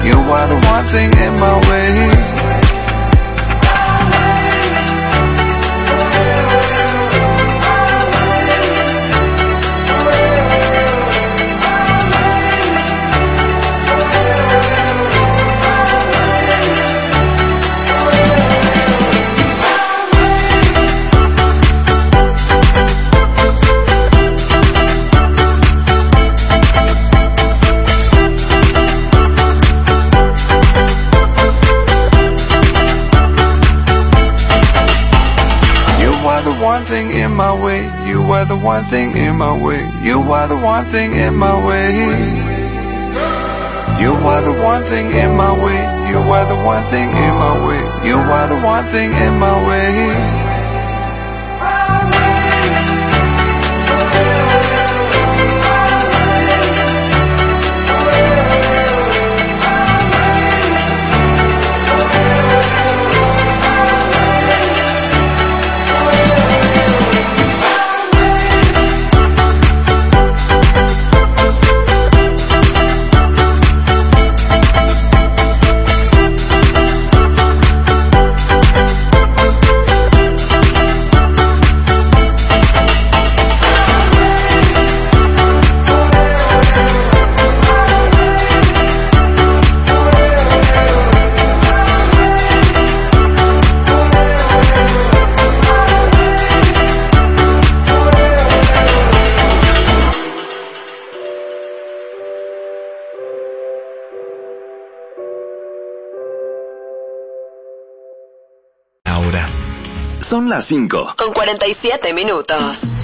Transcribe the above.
You are the one thing in my way. One thing in my way, you are the one thing in my way, you are the one thing in my way. You are the one thing in my way, you are the one thing in my way, you are the one thing in my way. Son las 5:47 minutos.